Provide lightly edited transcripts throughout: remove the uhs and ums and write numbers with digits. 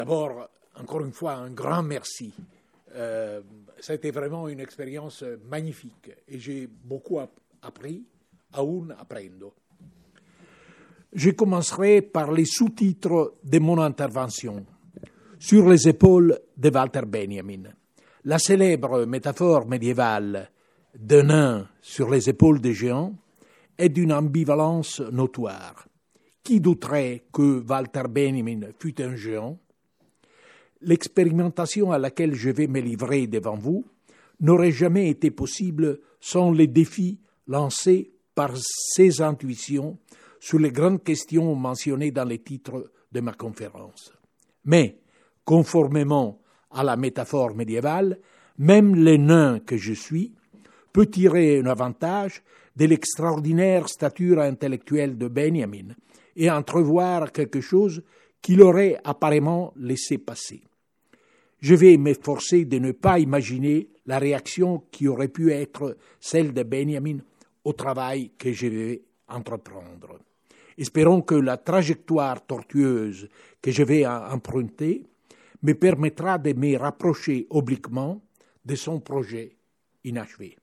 D'abord, encore une fois, un grand merci. Ça a été vraiment une expérience magnifique et j'ai beaucoup appris, aún aprendo. Je commencerai par les sous-titres de mon intervention. Sur les épaules de Walter Benjamin. La célèbre métaphore médiévale d'un nain sur les épaules des géants est d'une ambivalence notoire. Qui douterait que Walter Benjamin fût un géant? L'expérimentation à laquelle je vais me livrer devant vous n'aurait jamais été possible sans les défis lancés par ces intuitions sur les grandes questions mentionnées dans les titres de ma conférence. Mais, conformément à la métaphore médiévale, même le nain que je suis peut tirer un avantage de l'extraordinaire stature intellectuelle de Benjamin et entrevoir quelque chose qu'il aurait apparemment laissé passer. Je vais m'efforcer de ne pas imaginer la réaction qui aurait pu être celle de Benjamin au travail que je vais entreprendre. Espérons que la trajectoire tortueuse que je vais emprunter me permettra de me rapprocher obliquement de son projet inachevé.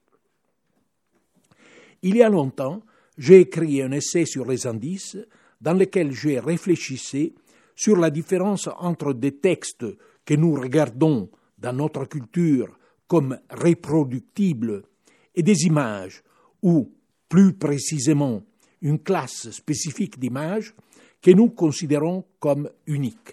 Il y a longtemps, j'ai écrit un essai sur les indices dans lequel je réfléchissais sur la différence entre des textes que nous regardons dans notre culture comme reproductibles et des images, ou plus précisément une classe spécifique d'images que nous considérons comme uniques.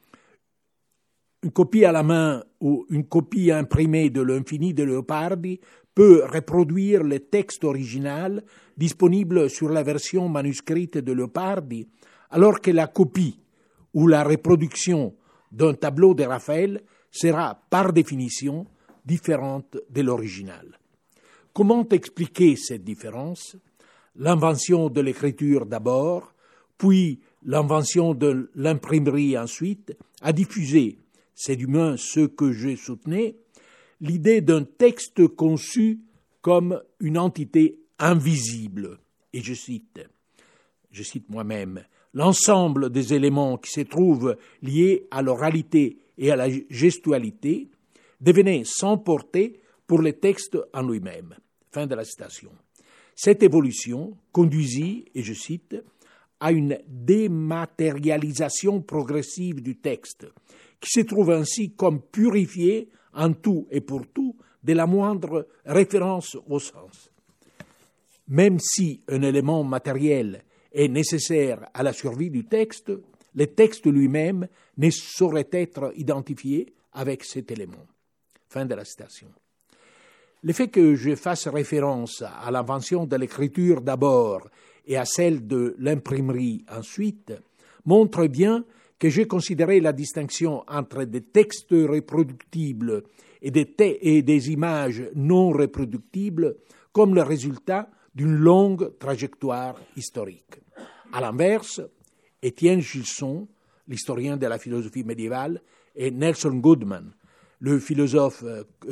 Une copie à la main ou une copie imprimée de l'Infini de Leopardi peut reproduire le texte original disponible sur la version manuscrite de Leopardi, alors que la copie ou la reproduction d'un tableau de Raphaël sera par définition différente de l'original. Comment expliquer cette différence? L'invention de l'écriture d'abord, puis l'invention de l'imprimerie ensuite, a diffusé, c'est du moins ce que je soutenais, l'idée d'un texte conçu comme une entité invisible. Et je cite moi-même, l'ensemble des éléments qui se trouvent liés à l'oralité et à la gestualité devenaient sans portée pour le texte en lui-même. Fin de la citation. Cette évolution conduisit, et je cite, à une dématérialisation progressive du texte, qui se trouve ainsi comme purifié en tout et pour tout de la moindre référence au sens. Même si un élément matériel est nécessaire à la survie du texte, le texte lui-même ne saurait être identifié avec cet élément. Fin de la citation. Le fait que je fasse référence à l'invention de l'écriture d'abord et à celle de l'imprimerie ensuite montre bien que j'ai considéré la distinction entre des textes reproductibles et des images non reproductibles comme le résultat d'une longue trajectoire historique. À l'inverse, Étienne Gilson, l'historien de la philosophie médiévale, et Nelson Goodman, les philosophes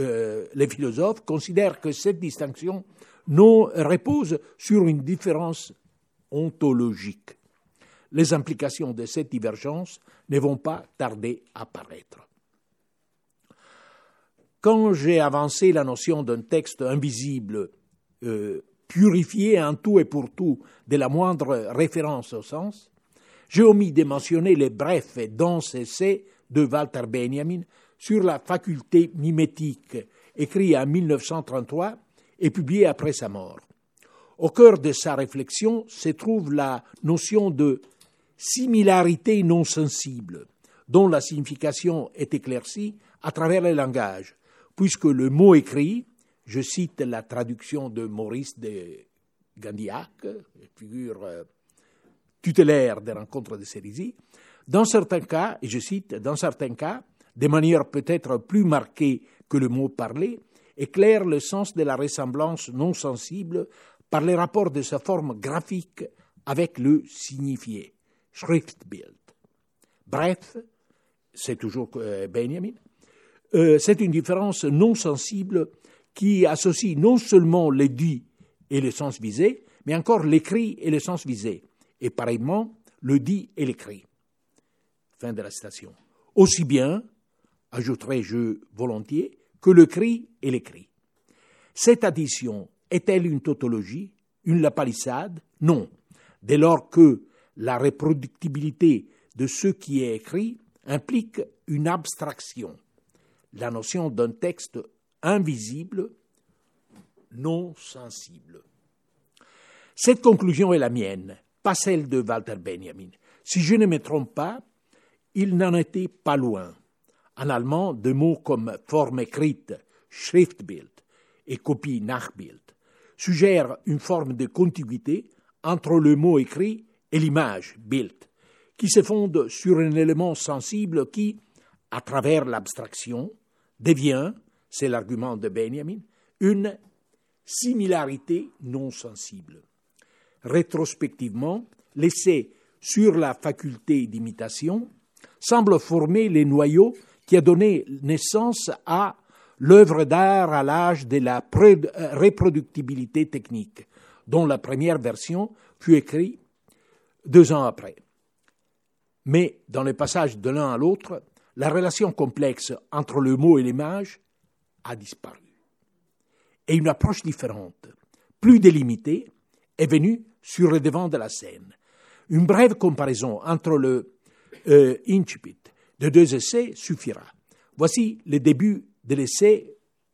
considèrent que cette distinction repose sur une différence ontologique. Les implications de cette divergence ne vont pas tarder à apparaître. Quand j'ai avancé la notion d'un texte invisible, purifié en tout et pour tout de la moindre référence au sens, j'ai omis de mentionner les brefs et denses essais de Walter Benjamin sur la faculté mimétique, écrit en 1933 et publié après sa mort. Au cœur de sa réflexion se trouve la notion de similarité non sensible, dont la signification est éclaircie à travers le langage, puisque le mot écrit, je cite la traduction de Maurice de Gandillac, figure tutélaire des rencontres de Cérisy, dans certains cas, et je cite, dans certains cas, de manière peut-être plus marquée que le mot parlé, éclaire le sens de la ressemblance non sensible par les rapports de sa forme graphique avec le signifié, Schriftbild. Bref, c'est toujours Benjamin, c'est une différence non sensible qui associe non seulement le dit et le sens visé, mais encore l'écrit et le sens visé, et pareillement le dit et l'écrit. Fin de la citation. aussi bien, ajouterai-je volontiers, que le cri et l'écrit. Cette addition est-elle une tautologie, une lapalissade? Non, dès lors que la reproductibilité de ce qui est écrit implique une abstraction, la notion d'un texte invisible, non sensible. Cette conclusion est la mienne, pas celle de Walter Benjamin. Si je ne me trompe pas, il n'en était pas loin. En allemand, des mots comme forme écrite, Schriftbild, et copie Nachbild suggèrent une forme de contiguïté entre le mot écrit et l'image, Bild, qui se fonde sur un élément sensible qui, à travers l'abstraction, devient, c'est l'argument de Benjamin, une similarité non sensible. Rétrospectivement, l'essai sur la faculté d'imitation semble former les noyaux qui a donné naissance à l'œuvre d'art à l'âge de la reproductibilité technique, dont la première version fut écrite 2 ans après. Mais dans le passage de l'un à l'autre, la relation complexe entre le mot et l'image a disparu. Et une approche différente, plus délimitée, est venue sur le devant de la scène. Une brève comparaison entre le incipit de 2 essais suffira. Voici le début de l'essai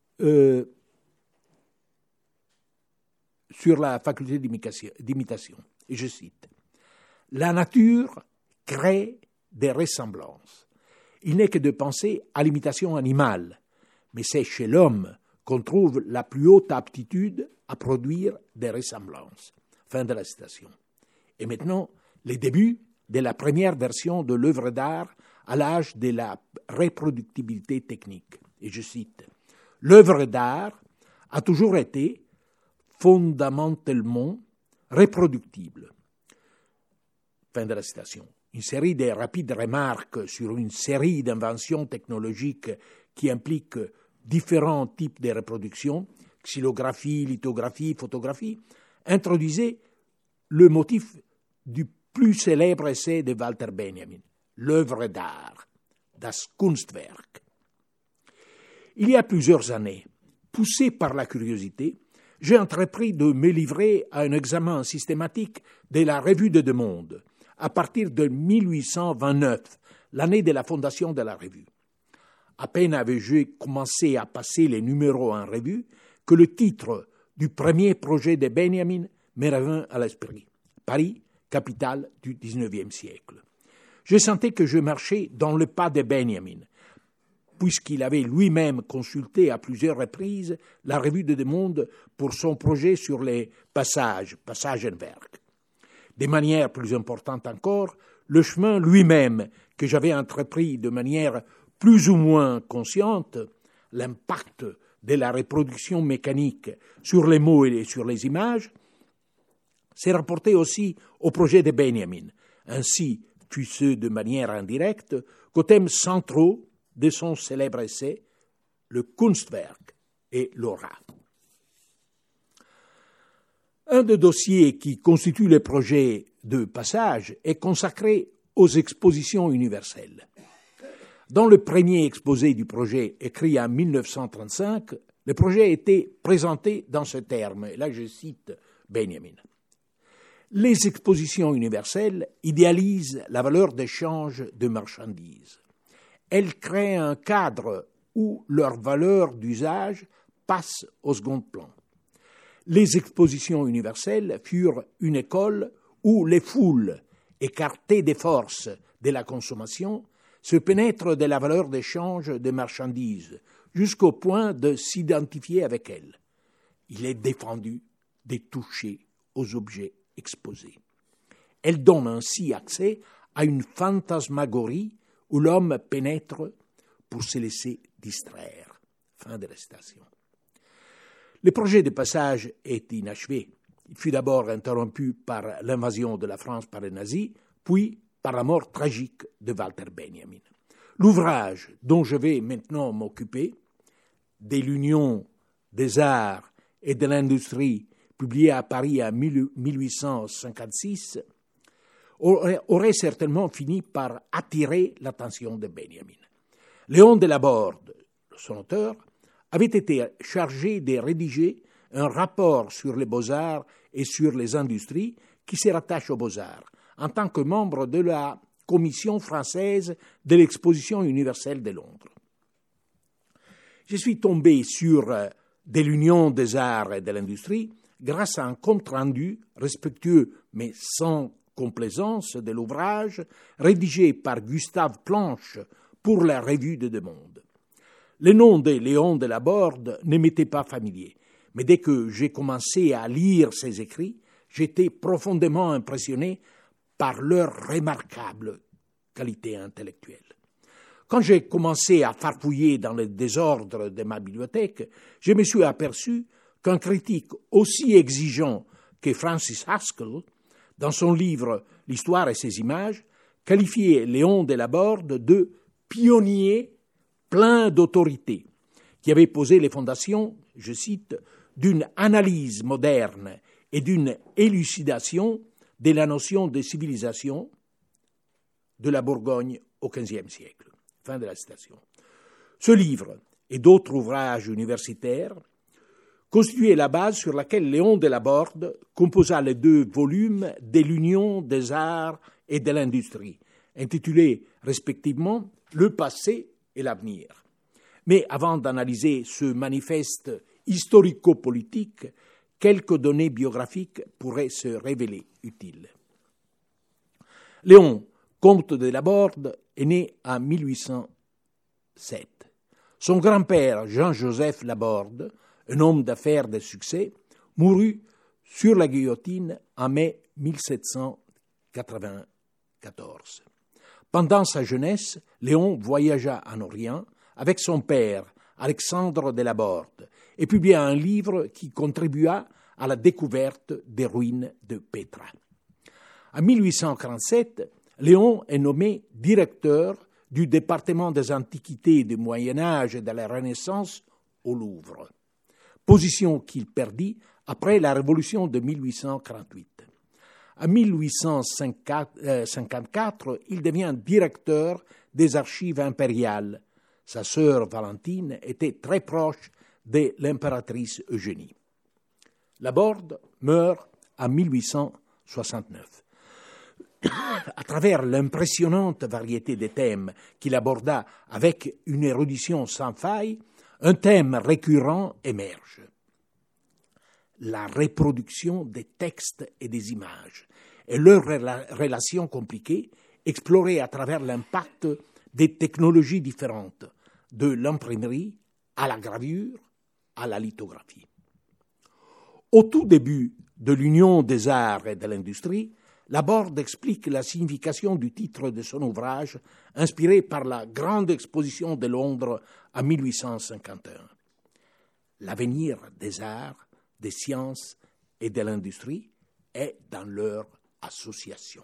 sur la faculté d'imitation. Et je cite. « La nature crée des ressemblances. Il n'est que de penser à l'imitation animale, mais c'est chez l'homme qu'on trouve la plus haute aptitude à produire des ressemblances. » Fin de la citation. Et maintenant, les débuts de la première version de l'œuvre d'art à l'âge de la reproductibilité technique. Et je cite, « L'œuvre d'art a toujours été fondamentalement reproductible. » Fin de la citation. Une série de rapides remarques sur une série d'inventions technologiques qui impliquent différents types de reproduction, xylographie, lithographie, photographie, introduisait le motif du plus célèbre essai de Walter Benjamin, l'œuvre d'art, das Kunstwerk. Il y a plusieurs années, poussé par la curiosité, j'ai entrepris de me livrer à un examen systématique de la Revue des Deux Mondes, à partir de 1829, l'année de la fondation de la revue. À peine avais-je commencé à passer les numéros en revue que le titre du premier projet de Benjamin me revint à l'esprit. Paris, capitale du XIXe siècle. Je sentais que je marchais dans le pas de Benjamin, puisqu'il avait lui-même consulté à plusieurs reprises la Revue des Deux Mondes pour son projet sur les Passagenwerk. De manière plus importante encore, le chemin lui-même que j'avais entrepris de manière plus ou moins consciente, l'impact de la reproduction mécanique sur les mots et sur les images, s'est rapporté aussi au projet de Benjamin, ainsi fut-ce de manière indirecte qu'aux thèmes centraux de son célèbre essai, le Kunstwerk et l'aura. Un des dossiers qui constitue le projet de passage est consacré aux expositions universelles. Dans le premier exposé du projet, écrit en 1935, le projet a été présenté dans ce terme, et là je cite Benjamin. Les expositions universelles idéalisent la valeur d'échange de marchandises. Elles créent un cadre où leur valeur d'usage passe au second plan. Les expositions universelles furent une école où les foules, écartées des forces de la consommation, se pénètrent de la valeur d'échange de marchandises jusqu'au point de s'identifier avec elles. Il est défendu de toucher aux objets exposés. Elles donnent ainsi accès à une fantasmagorie où l'homme pénètre pour se laisser distraire. Fin de la citation. Le projet de passage est inachevé. Il fut d'abord interrompu par l'invasion de la France par les nazis, puis par la mort tragique de Walter Benjamin. L'ouvrage dont je vais maintenant m'occuper, de l'Union des arts et de l'industrie, publié à Paris en 1856, aurait certainement fini par attirer l'attention de Benjamin. Léon de Laborde, son auteur, avait été chargé de rédiger un rapport sur les beaux-arts et sur les industries qui se rattachent aux beaux-arts, en tant que membre de la Commission française de l'Exposition universelle de Londres. Je suis tombé sur de l'Union des arts et de l'industrie grâce à un compte-rendu respectueux mais sans complaisance de l'ouvrage rédigé par Gustave Planche pour la Revue de Deux Mondes. Le nom de Léon de Laborde ne m'était pas familier, mais dès que j'ai commencé à lire ses écrits, j'étais profondément impressionné par leur remarquable qualité intellectuelle. Quand j'ai commencé à farfouiller dans le désordre de ma bibliothèque, je me suis aperçu qu'un critique aussi exigeant que Francis Haskell, dans son livre « L'histoire et ses images », qualifiait Léon de Laborde de pionnier plein d'autorité, qui avait posé les fondations, je cite, d'une analyse moderne et d'une élucidation de la notion de civilisation de la Bourgogne au XVe siècle. Fin de la citation. Ce livre et d'autres ouvrages universitaires constituaient la base sur laquelle Léon de Laborde composa les 2 volumes de l'Union des arts et de l'industrie, intitulés respectivement « Le passé et l'avenir ». Mais avant d'analyser ce manifeste historico-politique, quelques données biographiques pourraient se révéler utiles. Léon, comte de Laborde, est né en 1807. Son grand-père, Jean-Joseph Laborde, un homme d'affaires de succès, mourut sur la guillotine en mai 1794. Pendant sa jeunesse, Léon voyagea en Orient avec son père, Alexandre de Laborde, et publia un livre qui contribua à la découverte des ruines de Pétra. En 1847, Léon est nommé directeur du département des Antiquités du Moyen-Âge et de la Renaissance au Louvre, position qu'il perdit après la Révolution de 1848. En 1854, il devient directeur des archives impériales. Sa sœur Valentine était très proche de l'impératrice Eugénie. Laborde meurt en 1869. À travers l'impressionnante variété des thèmes qu'il aborda avec une érudition sans faille, un thème récurrent émerge. La reproduction des textes et des images et leurs relations compliquées explorées à travers l'impact des technologies différentes, de l'imprimerie à la gravure à la lithographie. Au tout début de l'Union des arts et de l'industrie, Laborde explique la signification du titre de son ouvrage, inspiré par la Grande Exposition de Londres en 1851. L'avenir des arts, des sciences et de l'industrie est dans leur association.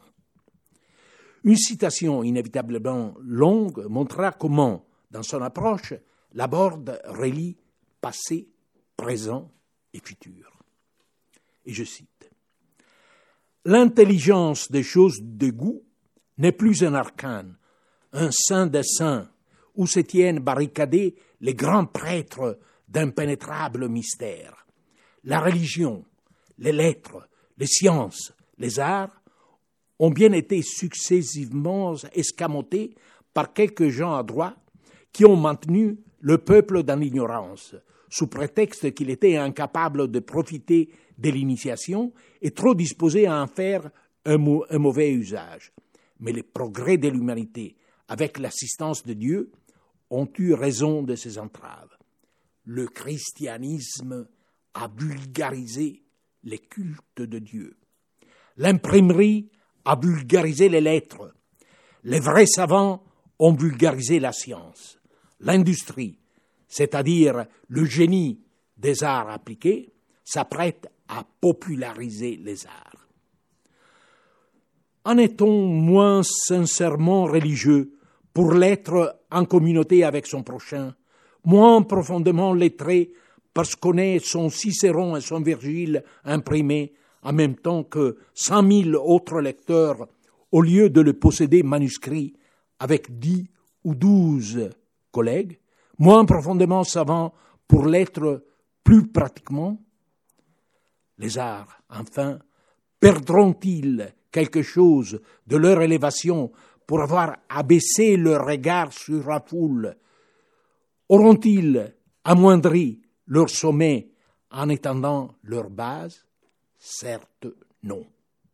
Une citation inévitablement longue montrera comment, dans son approche, Laborde relie passé, présent et futur. Et je cite: l'intelligence des choses de goût n'est plus un arcane, un saint des saints, où se tiennent barricadés les grands prêtres d'impénétrables mystères. La religion, les lettres, les sciences, les arts ont bien été successivement escamotés par quelques gens adroits qui ont maintenu le peuple dans l'ignorance, sous prétexte qu'il était incapable de profiter de l'initiation et trop disposé à en faire un mauvais usage. Mais les progrès de l'humanité, avec l'assistance de Dieu, ont eu raison de ces entraves. Le christianisme a vulgarisé les cultes de Dieu. L'imprimerie a vulgarisé les lettres. Les vrais savants ont vulgarisé la science. L'industrie, c'est-à-dire le génie des arts appliqués, s'apprête à populariser les arts. En est-on moins sincèrement religieux pour l'être en communauté avec son prochain, moins profondément lettré parce qu'on est son Cicéron et son Virgile imprimés en même temps que 100 000 autres lecteurs au lieu de le posséder manuscrit avec 10 ou 12 collègues, moins profondément savants pour l'être plus pratiquement? Les arts, enfin, perdront-ils quelque chose de leur élévation pour avoir abaissé leur regard sur la foule? Auront-ils amoindri leur sommet en étendant leur base? Certes, non.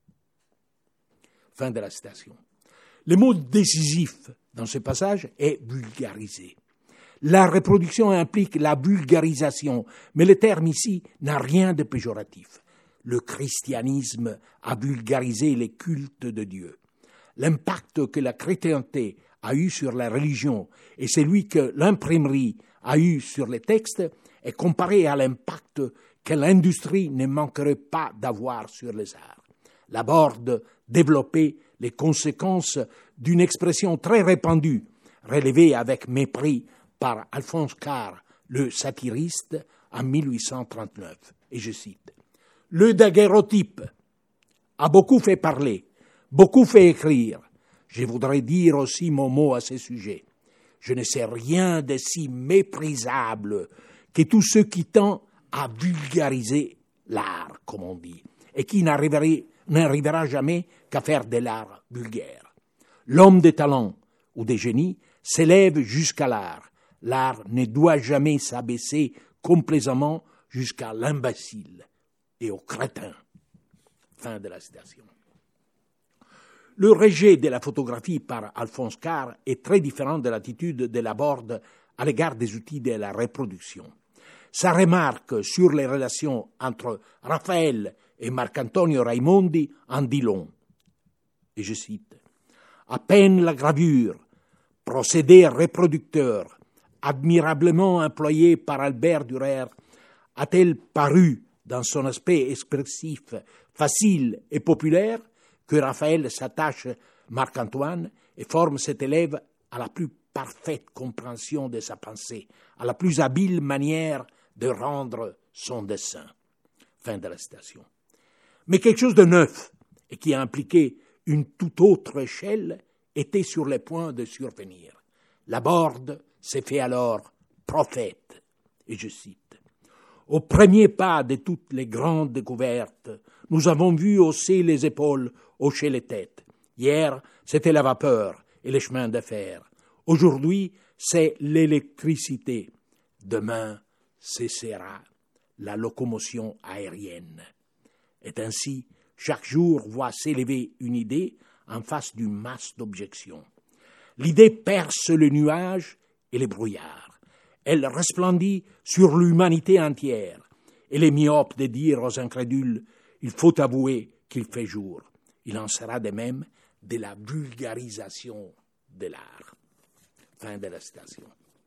Fin de la citation. Le mot décisif dans ce passage est vulgariser. La reproduction implique la vulgarisation, mais le terme ici n'a rien de péjoratif. Le christianisme a vulgarisé les cultes de Dieu. L'impact que la chrétienté a eu sur la religion et celui que l'imprimerie a eu sur les textes est comparé à l'impact que l'industrie ne manquerait pas d'avoir sur les arts. Laborde développait les conséquences d'une expression très répandue, relevée avec mépris par Alphonse Karr, le satiriste, en 1839. Et je cite, « Le daguerréotype a beaucoup fait parler, beaucoup fait écrire. Je voudrais dire aussi mon mot à ce sujet. Je ne sais rien de si méprisable que tous ceux qui tendent à vulgariser l'art, comme on dit, et qui n'arrivera jamais qu'à faire de l'art vulgaire. L'homme de talent ou de génie s'élève jusqu'à l'art. L'art ne doit jamais s'abaisser complaisamment jusqu'à l'imbécile et au crétin. » Fin de la citation. Le rejet de la photographie par Alphonse Karr est très différent de l'attitude de Laborde à l'égard des outils de la reproduction. Sa remarque sur les relations entre Raphaël et Marcantonio Raimondi en dit long. Et je cite, « À peine la gravure, procédé reproducteur, admirablement employé par Albert Dürer, a-t-elle paru, dans son aspect expressif, facile et populaire, que Raphaël s'attache Marc-Antoine et forme cet élève à la plus parfaite compréhension de sa pensée, à la plus habile manière de rendre son dessin. » Fin de la citation. Mais quelque chose de neuf et qui a impliqué une toute autre échelle était sur le point de survenir. Laborde s'est fait alors prophète, et je cite, « Au premier pas de toutes les grandes découvertes, nous avons vu hausser les épaules, hocher les têtes. Hier, c'était la vapeur et les chemins de fer. Aujourd'hui, c'est l'électricité. Demain, ce sera la locomotion aérienne. » Et ainsi, chaque jour voit s'élever une idée en face d'une masse d'objections. L'idée perce le nuage et les brouillards. Elle resplendit sur l'humanité entière. Et les myopes de dire aux incrédules, il faut avouer qu'il fait jour. Il en sera de même de la vulgarisation de l'art. Fin de la citation.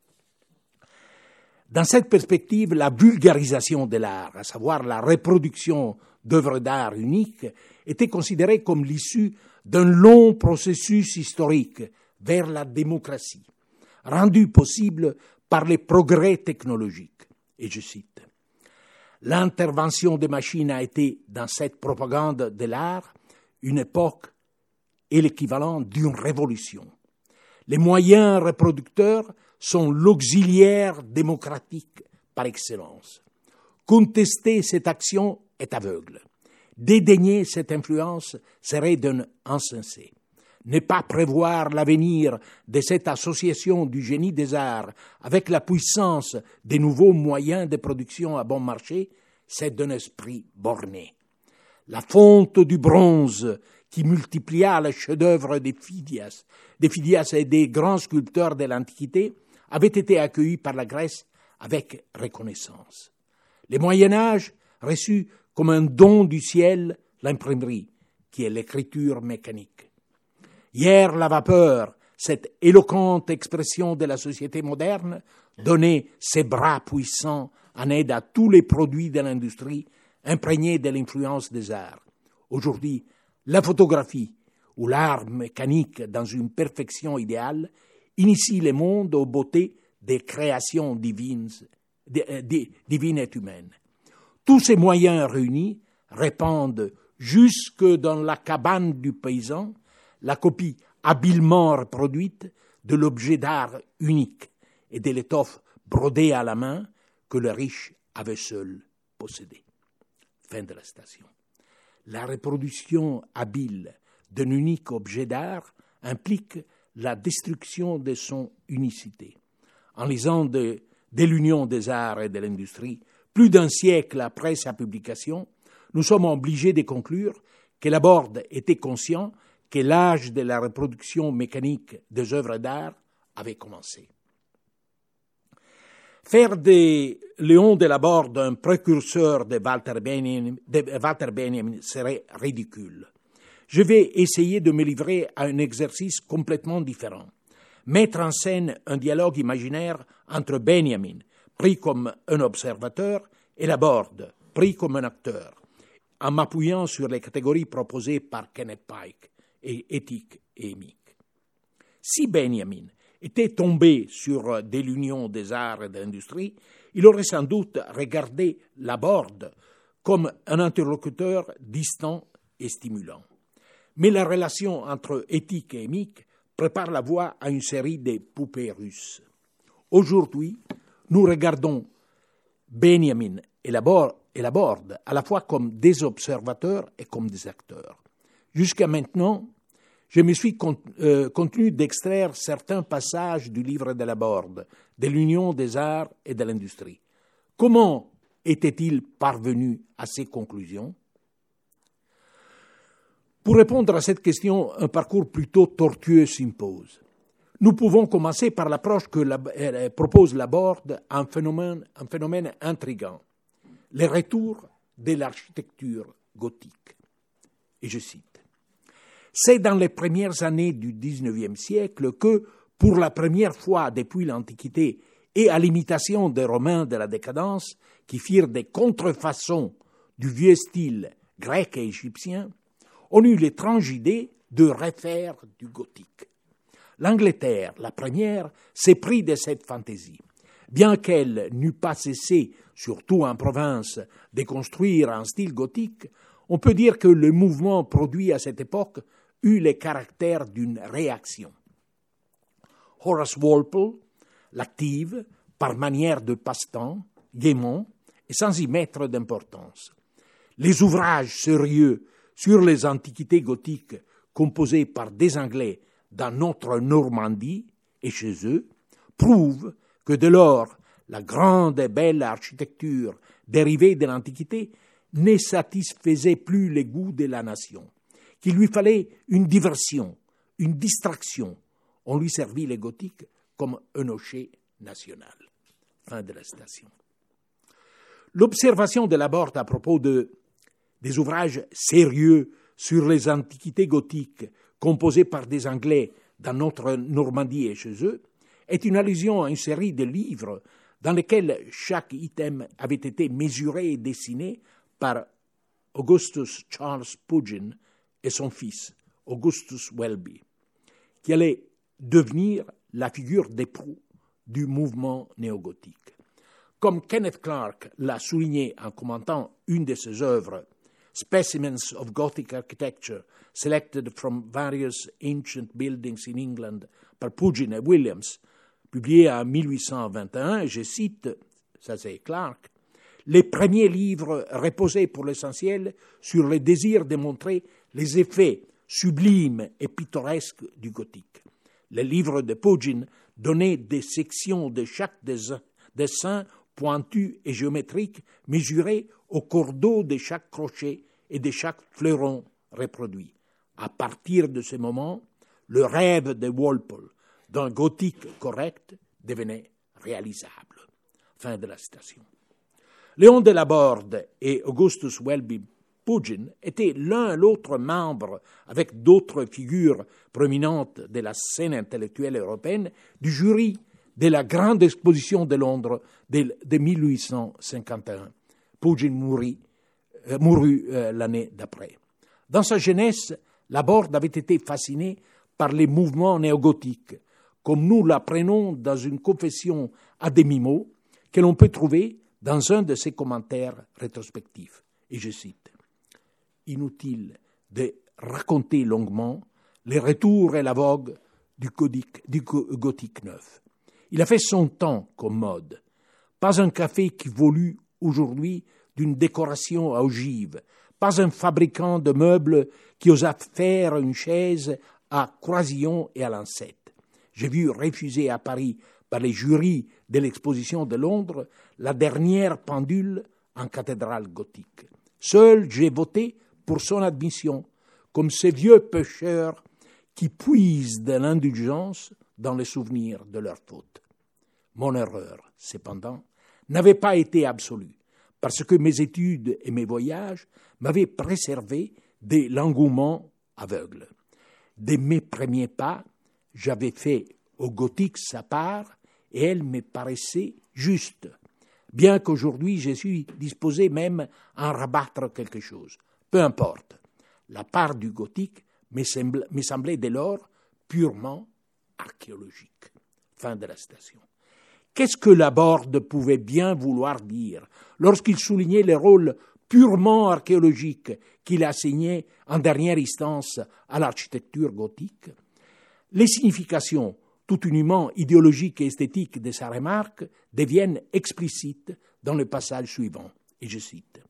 Dans cette perspective, la vulgarisation de l'art, à savoir la reproduction d'œuvres d'art uniques, était considérée comme l'issue d'un long processus historique vers la démocratie, rendu possible par les progrès technologiques. Et je cite, « L'intervention des machines a été, dans cette propagande de l'art, une époque et l'équivalent d'une révolution. Les moyens reproducteurs sont l'auxiliaire démocratique par excellence. Contester cette action est aveugle. Dédaigner cette influence serait d'un insensé. Ne pas prévoir l'avenir de cette association du génie des arts avec la puissance des nouveaux moyens de production à bon marché, c'est d'un esprit borné. La fonte du bronze qui multiplia les chefs-d'œuvre des Phidias et des grands sculpteurs de l'Antiquité avait été accueillie par la Grèce avec reconnaissance. Le Moyen-Âge reçut comme un don du ciel l'imprimerie, qui est l'écriture mécanique. Hier, la vapeur, cette éloquente expression de la société moderne, donnait ses bras puissants en aide à tous les produits de l'industrie imprégnés de l'influence des arts. Aujourd'hui, la photographie ou l'art mécanique dans une perfection idéale initie le monde aux beautés des créations divines et humaines. Tous ces moyens réunis répandent jusque dans la cabane du paysan la copie habilement reproduite de l'objet d'art unique et de l'étoffe brodée à la main que le riche avait seul possédé. Fin de la citation. La reproduction habile d'un unique objet d'art implique la destruction de son unicité. En lisant de l'Union des arts et de l'industrie, plus d'un siècle après sa publication, nous sommes obligés de conclure que Laborde était conscient que l'âge de la reproduction mécanique des œuvres d'art avait commencé. Faire de Léon de Laborde un précurseur de Walter Benjamin serait ridicule. Je vais essayer de me livrer à un exercice complètement différent. Mettre en scène un dialogue imaginaire entre Benjamin, pris comme un observateur, et Laborde, pris comme un acteur, en m'appuyant sur les catégories proposées par Kenneth Pike, éthique et émique. Si Benjamin était tombé sur de l'Union des arts et de l'industrie, il aurait sans doute regardé Laborde comme un interlocuteur distant et stimulant. Mais la relation entre éthique et émique prépare la voie à une série de poupées russes. Aujourd'hui, nous regardons Benjamin et Laborde à la fois comme des observateurs et comme des acteurs. Jusqu'à maintenant, je me suis contenu d'extraire certains passages du livre de Laborde, de l'Union des arts et de l'industrie. Comment était-il parvenu à ces conclusions? Pour répondre à cette question, un parcours plutôt tortueux s'impose. Nous pouvons commencer par l'approche que propose Laborde à un phénomène intrigant, le retour de l'architecture gothique. Et je cite. C'est dans les premières années du XIXe siècle que, pour la première fois depuis l'Antiquité et à l'imitation des Romains de la décadence, qui firent des contrefaçons du vieux style grec et égyptien, on eut l'étrange idée de refaire du gothique. L'Angleterre, la première, s'est pris de cette fantaisie. Bien qu'elle n'eût pas cessé, surtout en province, de construire en style gothique, on peut dire que le mouvement produit à cette époque eut les caractères d'une réaction. Horace Walpole l'active par manière de passe-temps, gaiement et sans y mettre d'importance. Les ouvrages sérieux sur les antiquités gothiques composés par des Anglais dans notre Normandie et chez eux prouvent que dès lors la grande et belle architecture dérivée de l'Antiquité ne satisfaisait plus les goûts de la nation, qu'il lui fallait une diversion, une distraction. On lui servit les gothiques comme un hocher national. Fin de la citation. L'observation de Laborde à propos des ouvrages sérieux sur les antiquités gothiques composés par des Anglais dans notre Normandie et chez eux est une allusion à une série de livres dans lesquels chaque item avait été mesuré et dessiné par Augustus Charles Pugin et son fils, Augustus Welby, qui allait devenir la figure d'époux du mouvement néogothique. Comme Kenneth Clark l'a souligné en commentant une de ses œuvres, Specimens of Gothic Architecture, selected from various ancient buildings in England, par Pugin et Williams, publié en 1821, je cite, ça c'est Clark, les premiers livres reposaient pour l'essentiel sur le désir de montrer les effets sublimes et pittoresques du gothique. Les livres de Pugin donnaient des sections de chaque dessin pointus et géométriques mesurés au cordeau de chaque crochet et de chaque fleuron reproduit. À partir de ce moment, le rêve de Walpole d'un gothique correct devenait réalisable. Fin de la citation. Léon de Laborde et Augustus Welby Pugin étaient l'un et l'autre membres, avec d'autres figures prominentes de la scène intellectuelle européenne, du jury de la grande exposition de Londres de 1851. Pugin mourut l'année d'après. Dans sa jeunesse, Laborde avait été fasciné par les mouvements néogothiques, comme nous l'apprenons dans une confession à demi-mot que l'on peut trouver dans un de ses commentaires rétrospectifs. Et je cite, « Inutile de raconter longuement les retours et la vogue du gothique neuf. Il a fait son temps comme mode. Pas un café qui volue aujourd'hui d'une décoration à ogive, pas un fabricant de meubles qui osa faire une chaise à croisillon et à lancette. J'ai vu refuser à Paris par les jurys de l'exposition de Londres la dernière pendule en cathédrale gothique. Seul j'ai voté pour son admission, comme ces vieux pêcheurs qui puisent de l'indulgence dans les souvenirs de leurs fautes. Mon erreur, cependant, n'avait pas été absolue, parce que mes études et mes voyages m'avaient préservé de l'engouement aveugle. Dès mes premiers pas, j'avais fait au gothique sa part, et elle me paraissait juste, bien qu'aujourd'hui je suis disposé même à en rabattre quelque chose. Peu importe, la part du gothique me semblait dès lors purement archéologique. Fin de la citation. Qu'est-ce que Laborde pouvait bien vouloir dire lorsqu'il soulignait le rôle purement archéologique qu'il assignait en dernière instance à l'architecture gothique? Les significations tout uniment idéologiques et esthétiques de sa remarque deviennent explicites dans le passage suivant, et je cite.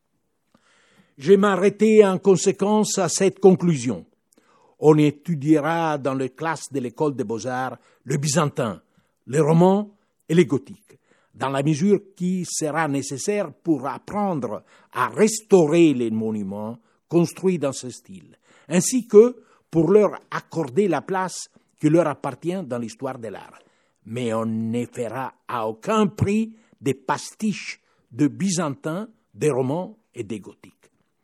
« Je m'arrêtais en conséquence à cette conclusion. On étudiera dans les classes de l'école des beaux-arts le byzantin, les romans et les gothiques, dans la mesure qui sera nécessaire pour apprendre à restaurer les monuments construits dans ce style, ainsi que pour leur accorder la place qui leur appartient dans l'histoire de l'art. Mais on ne fera à aucun prix des pastiches de byzantins, des romans et des gothiques.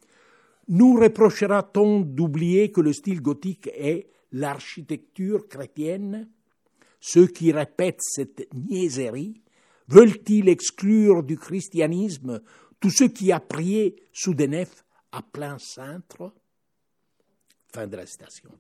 Nous reprochera-t-on d'oublier que le style gothique est l'architecture chrétienne? Ceux qui répètent cette niaiserie veulent-ils exclure du christianisme tous ceux qui a prié sous des nefs à plein cintre? Fin de la citation.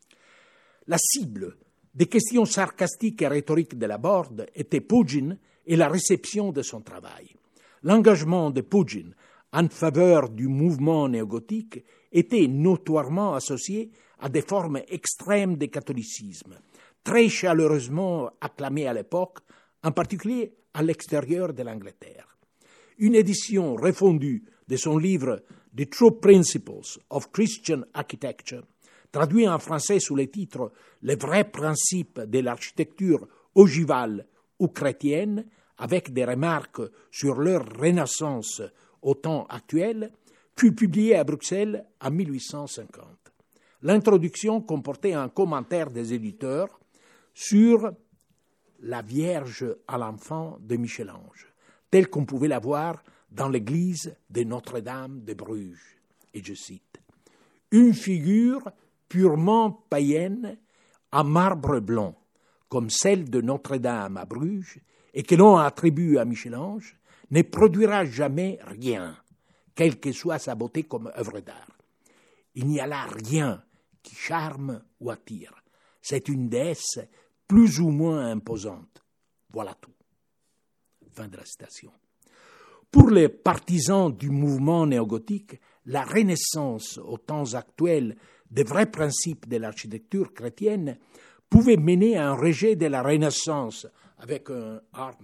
La cible des questions sarcastiques et rhétoriques de Laborde était Pugin et la réception de son travail. L'engagement de Pugin en faveur du mouvement néogothique était notoirement associé à des formes extrêmes de catholicisme, très chaleureusement acclamées à l'époque, en particulier à l'extérieur de l'Angleterre. Une édition refondue de son livre « The True Principles of Christian Architecture », traduit en français sous le titre « Les vrais principes de l'architecture ogivale ou chrétienne », avec des remarques sur leur renaissance au temps actuel, fut publiée à Bruxelles en 1850. L'introduction comportait un commentaire des éditeurs sur la Vierge à l'enfant de Michel-Ange, telle qu'on pouvait la voir dans l'église de Notre-Dame de Bruges. Et je cite, « Une figure purement païenne en marbre blanc, comme celle de Notre-Dame à Bruges, et que l'on attribue à Michel-Ange, ne produira jamais rien, quelle que soit sa beauté comme œuvre d'art. Il n'y a là rien qui charme ou attire. C'est une déesse plus ou moins imposante. Voilà tout. » Fin de la citation. Pour les partisans du mouvement néogothique, la renaissance aux temps actuels des vrais principes de l'architecture chrétienne pouvait mener à un rejet de la Renaissance avec un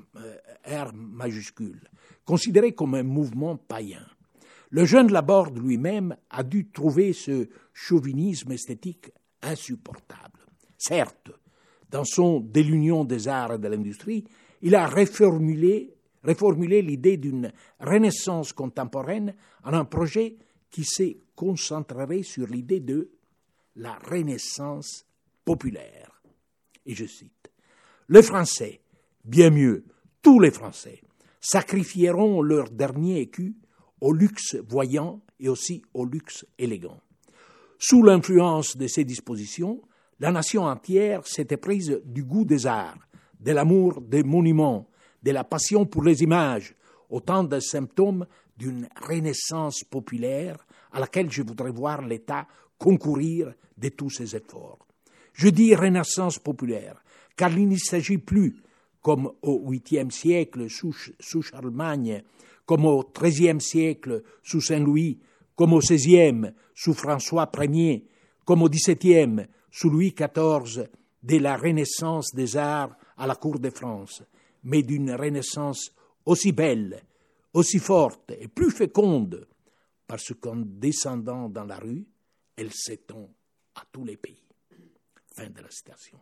R majuscule, considéré comme un mouvement païen. Le jeune Laborde lui-même a dû trouver ce chauvinisme esthétique insupportable. Certes, dans son « De l'union des arts et de l'industrie », il a reformulé l'idée d'une renaissance contemporaine en un projet qui se concentrerait sur l'idée de la renaissance populaire. Et je cite, « Les Français, bien mieux, tous les Français, sacrifieront leur dernier écu au luxe voyant et aussi au luxe élégant. » Sous l'influence de ces dispositions, la nation entière s'était prise du goût des arts, de l'amour des monuments, de la passion pour les images, autant de symptômes d'une renaissance populaire à laquelle je voudrais voir l'État concourir de tous ses efforts. Je dis renaissance populaire, car il ne s'agit plus, comme au 8e siècle sous Charlemagne, comme au 13e siècle sous Saint-Louis, comme au 16e sous François Ier, comme au XVIIe, sous Louis XIV, de la Renaissance des arts à la cour de France, mais d'une Renaissance aussi belle, aussi forte et plus féconde, parce qu'en descendant dans la rue, elle s'étend à tous les pays. Fin de la citation.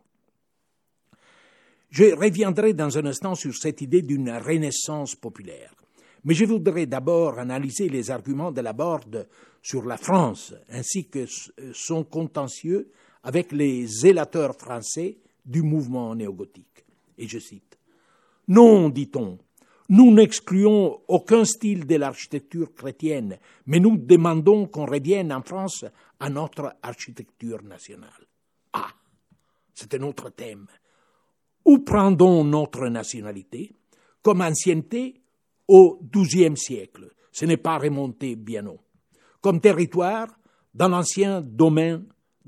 Je reviendrai dans un instant sur cette idée d'une renaissance populaire, mais je voudrais d'abord analyser les arguments de Laborde sur la France, ainsi que son contentieux avec les zélateurs français du mouvement néogothique. Et je cite, « Non, dit-on, nous n'excluons aucun style de l'architecture chrétienne, mais nous demandons qu'on revienne en France à notre architecture nationale. » Ah, c'est un autre thème. Où prendons notre nationalité? Comme ancienneté au XIIe siècle. Ce n'est pas remonté bien haut. Comme territoire, dans l'ancien domaine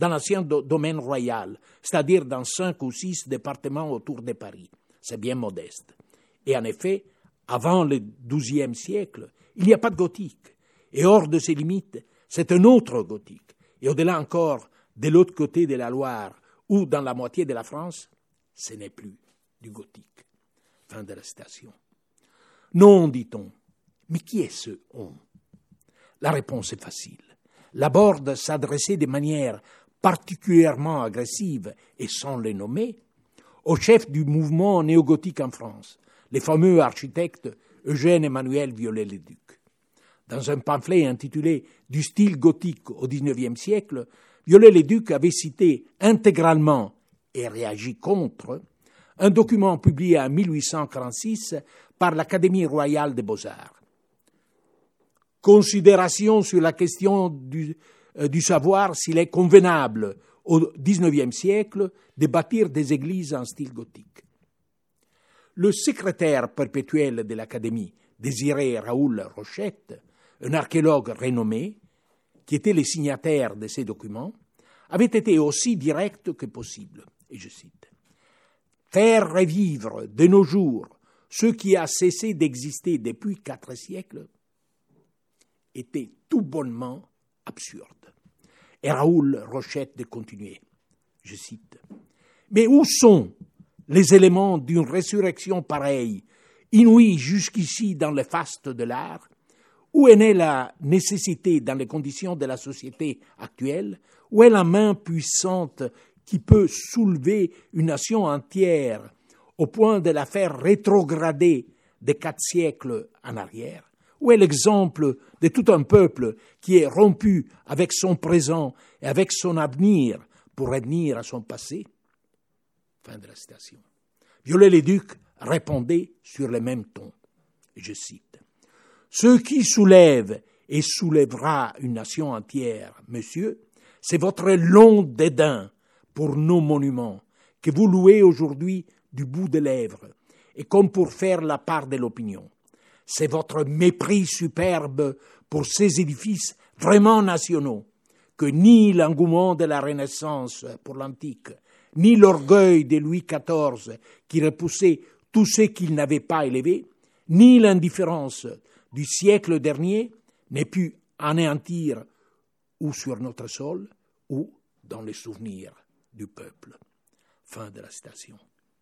royal, c'est-à-dire dans 5 ou 6 départements autour de Paris. C'est bien modeste. Et en effet, avant le XIIe siècle, il n'y a pas de gothique. Et hors de ses limites, c'est un autre gothique. Et au-delà encore, de l'autre côté de la Loire, ou dans la moitié de la France, ce n'est plus du gothique. Fin de la citation. Non, dit-on. Mais qui est ce on? La réponse est facile. Laborde s'adressait de manière particulièrement agressive, et sans les nommer, au chef du mouvement néogothique en France, les fameux architectes Eugène-Emmanuel Viollet-le-Duc. Dans un pamphlet intitulé « Du style gothique au XIXe siècle », Viollet-le-Duc avait cité intégralement et réagi contre un document publié en 1846 par l'Académie royale des beaux-arts. Considération sur la question du savoir s'il est convenable au XIXe siècle de bâtir des églises en style gothique. Le secrétaire perpétuel de l'Académie, Désiré Raoul Rochette, un archéologue renommé, qui était le signataire de ces documents, avait été aussi direct que possible. Et je cite, « Faire revivre de nos jours ce qui a cessé d'exister depuis 4 siècles était tout bonnement absurde. » Et Raoul Rochette de continuer, je cite, « Mais où sont les éléments d'une résurrection pareille, inouïe jusqu'ici dans le faste de l'art? Où est née la nécessité dans les conditions de la société actuelle? Où est la main puissante qui peut soulever une nation entière au point de la faire rétrograder de 4 siècles en arrière? Où est l'exemple de tout un peuple qui est rompu avec son présent et avec son avenir pour revenir à son passé? Fin de la citation. Viollet-le-Duc répondait sur le même ton. Je cite, « Ce qui soulève et soulèvera une nation entière, monsieur, c'est votre long dédain pour nos monuments, que vous louez aujourd'hui du bout des lèvres, et comme pour faire la part de l'opinion. C'est votre mépris superbe pour ces édifices vraiment nationaux, que ni l'engouement de la Renaissance pour l'antique, ni l'orgueil de Louis XIV qui repoussait tout ce qu'il n'avait pas élevé, ni l'indifférence du siècle dernier n'ait pu anéantir ou sur notre sol ou dans les souvenirs du peuple. » Fin de la citation.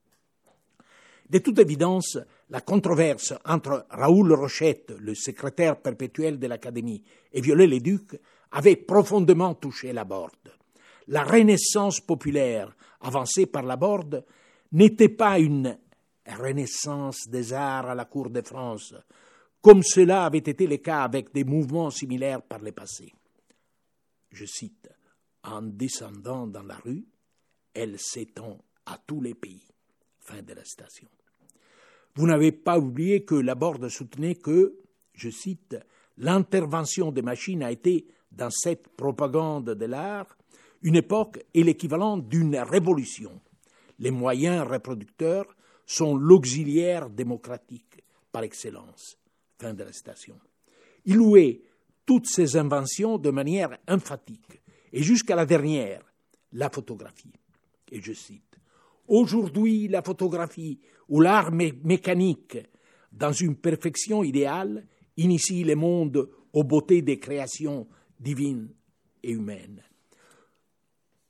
De toute évidence, la controverse entre Raoul Rochette, le secrétaire perpétuel de l'Académie, et Viollet-le-Duc avait profondément touché Laborde. La renaissance populaire avancée par Laborde n'était pas une renaissance des arts à la cour de France, comme cela avait été le cas avec des mouvements similaires par le passé. Je cite, « En descendant dans la rue, elle s'étend à tous les pays. » Fin de la citation. Vous n'avez pas oublié que Laborde soutenait que, je cite, « L'intervention des machines a été, dans cette propagande de l'art, une époque et l'équivalent d'une révolution. Les moyens reproducteurs sont l'auxiliaire démocratique par excellence. » Fin de la citation. Il louait toutes ces inventions de manière emphatique, et jusqu'à la dernière, la photographie. Et je cite, « Aujourd'hui, la photographie ou l'art mécanique, dans une perfection idéale, initie le monde aux beautés des créations divines et humaines.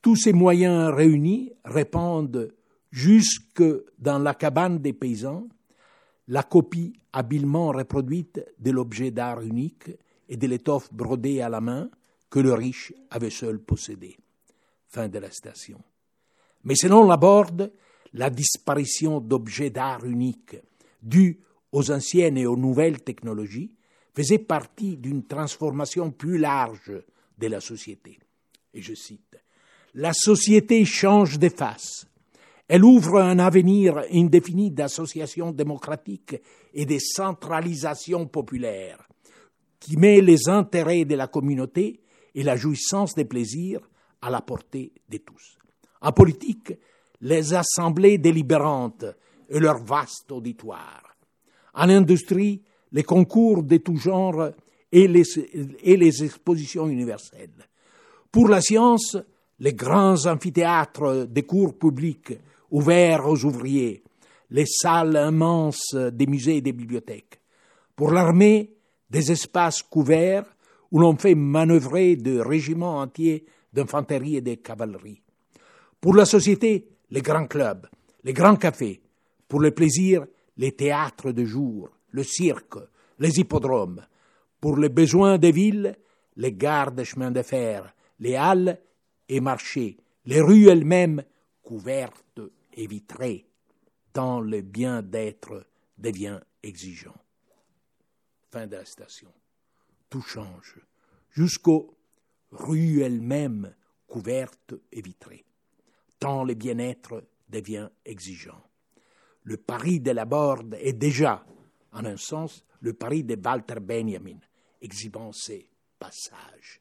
Tous ces moyens réunis répandent jusque dans la cabane des paysans la copie habilement reproduite de l'objet d'art unique et de l'étoffe brodée à la main que le riche avait seul possédé. Fin de la citation. Mais selon Laborde, la disparition d'objets d'art uniques dus aux anciennes et aux nouvelles technologies faisait partie d'une transformation plus large de la société. Et je cite, « La société change de face. Elle ouvre un avenir indéfini d'associations démocratiques et de centralisation populaire qui met les intérêts de la communauté et la jouissance des plaisirs à la portée de tous. En politique, les assemblées délibérantes et leur vaste auditoire. En industrie, les concours de tout genre et les expositions universelles. Pour la science, les grands amphithéâtres des cours publics ouverts aux ouvriers, les salles immenses des musées et des bibliothèques. Pour l'armée, des espaces couverts où l'on fait manœuvrer de régiments entiers d'infanterie et de cavalerie. Pour la société, les grands clubs, les grands cafés. Pour le plaisir, les théâtres de jour, le cirque, les hippodromes. Pour les besoins des villes, les gares de chemin de fer, les halles et marchés, les rues elles-mêmes couvertes et vitrées, tant le bien-être devient exigeant. Fin de la citation. Tout change, jusqu'aux rues elles-mêmes couvertes et vitrées, tant le bien-être devient exigeant. Le Paris de Laborde est déjà, en un sens, le Paris de Walter Benjamin, exhibant ces passages.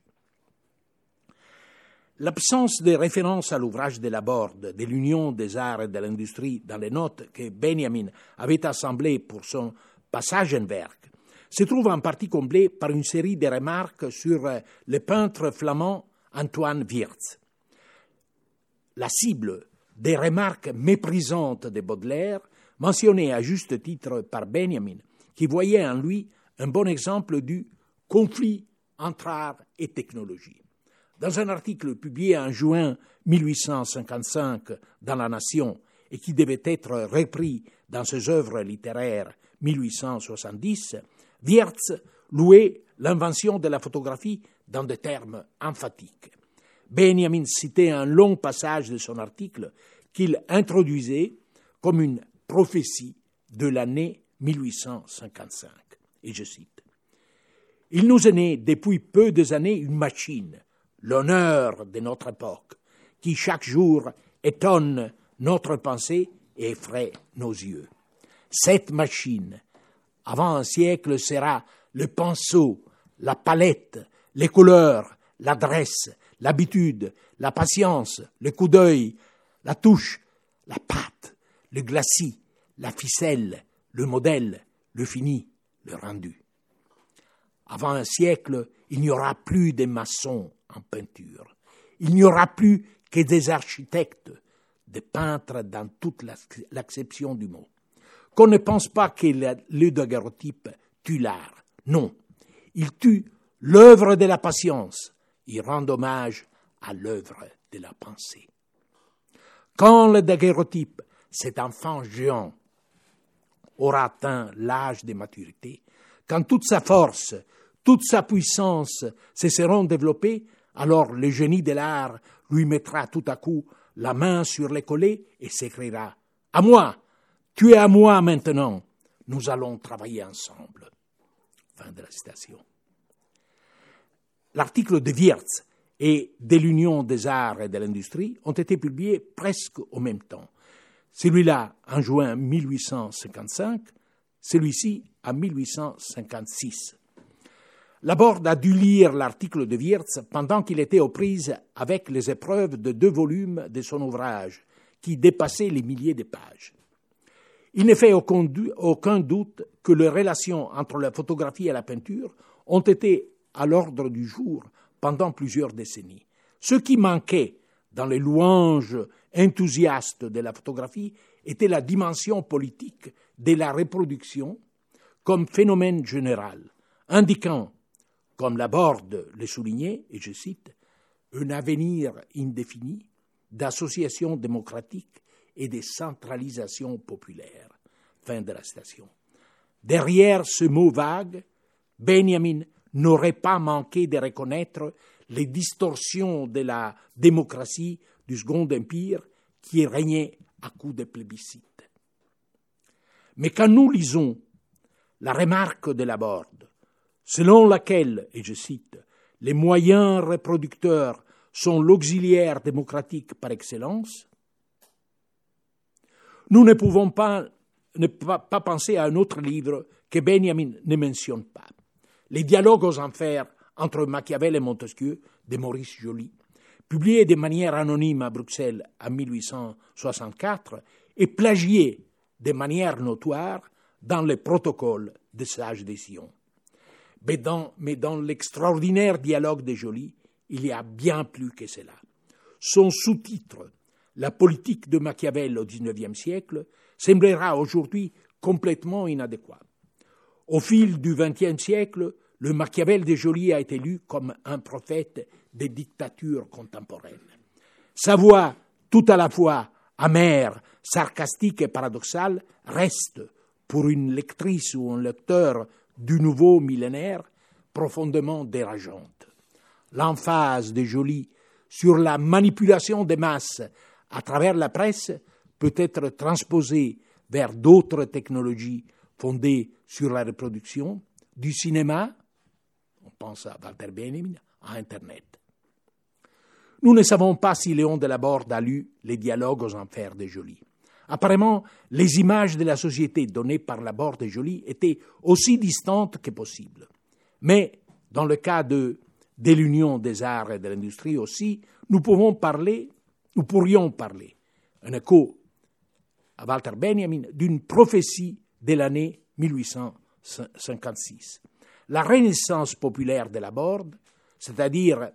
L'absence de référence à l'ouvrage de Laborde, de l'Union des arts et de l'industrie, dans les notes que Benjamin avait assemblées pour son Passagenwerk, se trouve en partie comblée par une série de remarques sur le peintre flamand Antoine Wiertz. La cible des remarques méprisantes de Baudelaire, mentionnées à juste titre par Benjamin, qui voyait en lui un bon exemple du conflit entre art et technologie. Dans un article publié en juin 1855 dans La Nation et qui devait être repris dans ses œuvres littéraires 1870, Wiertz louait l'invention de la photographie dans des termes emphatiques. Benjamin citait un long passage de son article qu'il introduisait comme une prophétie de l'année 1855. Et je cite, « Il nous est né depuis peu d'années une machine, l'honneur de notre époque, qui chaque jour étonne notre pensée et effraie nos yeux. Cette machine, avant un siècle, sera le pinceau, la palette, les couleurs, l'adresse, l'habitude, la patience, le coup d'œil, la touche, la pâte, le glacis, la ficelle, le modèle, le fini, le rendu. Avant un siècle, il n'y aura plus de maçons en peinture. Il n'y aura plus que des architectes, des peintres dans toute l'acception du mot. Qu'on ne pense pas que le daguerreotype tue l'art. Non, il tue l'œuvre de la patience. Il rend hommage à l'œuvre de la pensée. Quand le daguerreotype, cet enfant géant, aura atteint l'âge de maturité, quand toute sa force, toute sa puissance se seront développées, alors le génie de l'art lui mettra tout à coup la main sur le collet et s'écriera « À moi, tu es à moi maintenant, nous allons travailler ensemble. » Fin de la citation. L'article de Wiertz et de l'Union des arts et de l'industrie ont été publiés presque au même temps. Celui-là en juin 1855, celui-ci en 1856. Laborde a dû lire l'article de Wiertz pendant qu'il était aux prises avec les épreuves de 2 volumes de son ouvrage, qui dépassaient les milliers de pages. Il ne fait aucun doute que les relations entre la photographie et la peinture ont été à l'ordre du jour pendant plusieurs décennies. Ce qui manquait dans les louanges enthousiastes de la photographie était la dimension politique de la reproduction comme phénomène général, indiquant, comme Laborde le soulignait, et je cite, « un avenir indéfini d'association démocratique et de centralisation populaire. Fin de la citation. Derrière ce mot vague, Benjamin n'aurait pas manqué de reconnaître les distorsions de la démocratie du Second Empire qui régnait à coups de plébiscite. Mais quand nous lisons la remarque de Laborde, selon laquelle, et je cite, « les moyens reproducteurs sont l'auxiliaire démocratique par excellence », nous ne pouvons pas penser à un autre livre que Benjamin ne mentionne pas. Les dialogues aux enfers entre Machiavel et Montesquieu de Maurice Joly, publié de manière anonyme à Bruxelles en 1864 et plagié de manière notoire dans les protocoles de Sages de Sion. Mais dans l'extraordinaire dialogue de Joly, il y a bien plus que cela. Son sous-titre, La politique de Machiavel au XIXe siècle, semblera aujourd'hui complètement inadéquat. Au fil du XXe siècle, le Machiavel de Joly a été lu comme un prophète des dictatures contemporaines. Sa voix, tout à la fois amère, sarcastique et paradoxale, reste, pour une lectrice ou un lecteur du nouveau millénaire, profondément dérangeante. L'emphase de Joly sur la manipulation des masses à travers la presse peut être transposée vers d'autres technologies fondées sur la reproduction, du cinéma, on pense à Walter Benjamin, à Internet. Nous ne savons pas si Léon de Laborde a lu les dialogues aux enfers de Joly. Apparemment, les images de la société données par Laborde et Joly étaient aussi distantes que possible. Mais, dans le cas de l'Union des arts et de l'industrie aussi, nous pourrions parler, un écho à Walter Benjamin, d'une prophétie de l'année 1856. La renaissance populaire de Laborde, c'est-à-dire,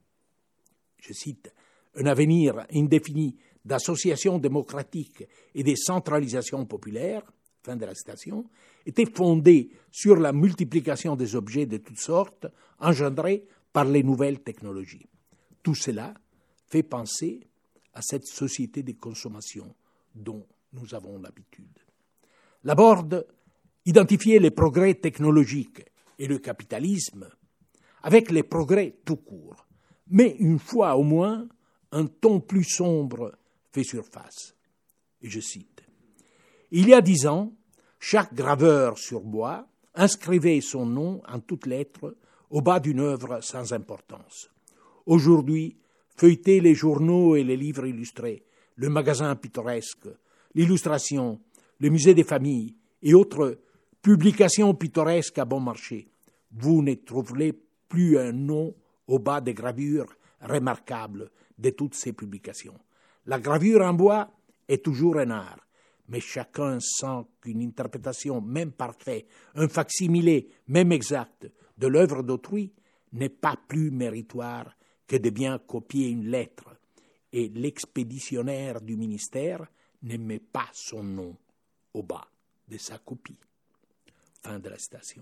je cite, un avenir indéfini d'association démocratique et de centralisation populaire, fin de la citation, était fondée sur la multiplication des objets de toutes sortes engendrés par les nouvelles technologies. Tout cela fait penser à cette société de consommation dont nous avons l'habitude. Laborde identifiait les progrès technologiques et le capitalisme avec les progrès tout court, mais une fois au moins, un ton plus sombre fait surface. Et je cite, « Il y a 10 ans, chaque graveur sur bois inscrivait son nom en toutes lettres au bas d'une œuvre sans importance. Aujourd'hui, feuilleter les journaux et les livres illustrés, le magasin pittoresque, l'illustration, le musée des familles et autres publications pittoresques à bon marché, vous ne trouverez plus un nom au bas des gravures remarquables de toutes ces publications. La gravure en bois est toujours un art, mais chacun sent qu'une interprétation même parfaite, un facsimilé même exact de l'œuvre d'autrui n'est pas plus méritoire que de bien copier une lettre, et l'expéditionnaire du ministère ne met pas son nom au bas de sa copie. » Fin de la citation.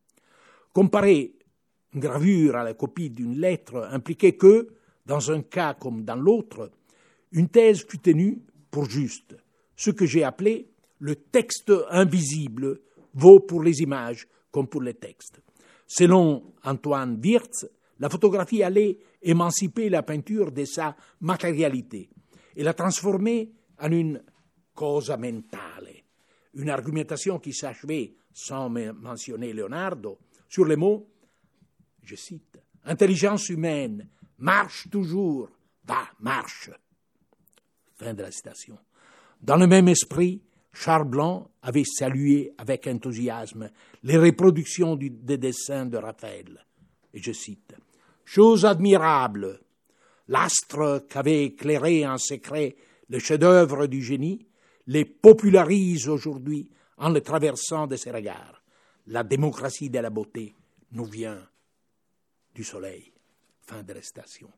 Comparer une gravure à la copie d'une lettre impliquait que, dans un cas comme dans l'autre, une thèse fut tenue pour juste. Ce que j'ai appelé le texte invisible vaut pour les images comme pour les textes. Selon Antoine Wirtz, la photographie allait émanciper la peinture de sa matérialité et la transformer en une cosa mentale, une argumentation qui s'achevait, sans mentionner Leonardo, sur les mots, je cite, « Intelligence humaine, marche toujours, va, marche ». Fin de la citation. Dans le même esprit, Charles Blanc avait salué avec enthousiasme les reproductions des dessins de Raphaël. Et je cite, « Chose admirable, l'astre qu'avait éclairé en secret le chef-d'œuvre du génie les popularise aujourd'hui en le traversant de ses regards. La démocratie de la beauté nous vient du soleil. » Fin de la citation.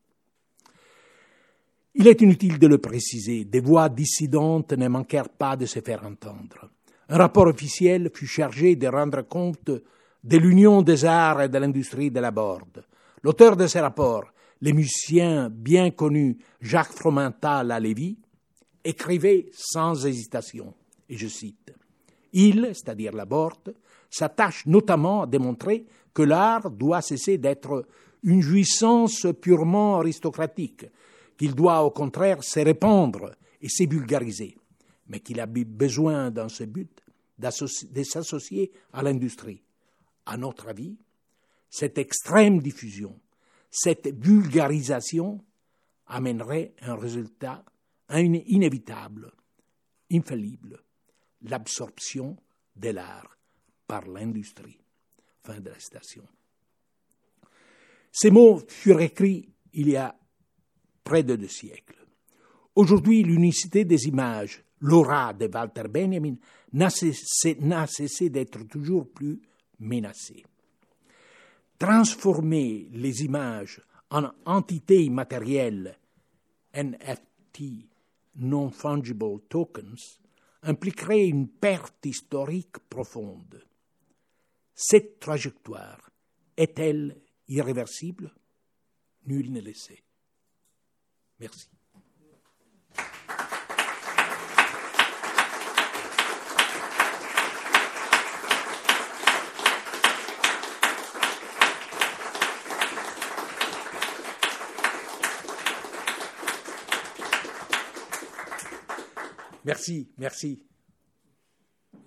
Il est inutile de le préciser, des voix dissidentes ne manquèrent pas de se faire entendre. Un rapport officiel fut chargé de rendre compte de l'union des arts et de l'industrie de Laborde. L'auteur de ce rapport, le musicien bien connu Jacques Fromental à Lévis, écrivait sans hésitation, et je cite, « Il, c'est-à-dire Laborde, s'attache notamment à démontrer que l'art doit cesser d'être une jouissance purement aristocratique, qu'il doit au contraire se répandre et se vulgariser, mais qu'il a besoin dans ce but de s'associer à l'industrie. À notre avis, cette extrême diffusion, cette vulgarisation amènerait un résultat inévitable, infaillible, l'absorption de l'art par l'industrie. » Fin de la citation. Ces mots furent écrits il y a près de 2 siècles. Aujourd'hui, l'unicité des images, l'aura de Walter Benjamin, n'a cessé d'être toujours plus menacée. Transformer les images en entités immatérielles, NFT, non-fungible tokens, impliquerait une perte historique profonde. Cette trajectoire est-elle irréversible? Nul ne le sait. Merci. Merci, merci.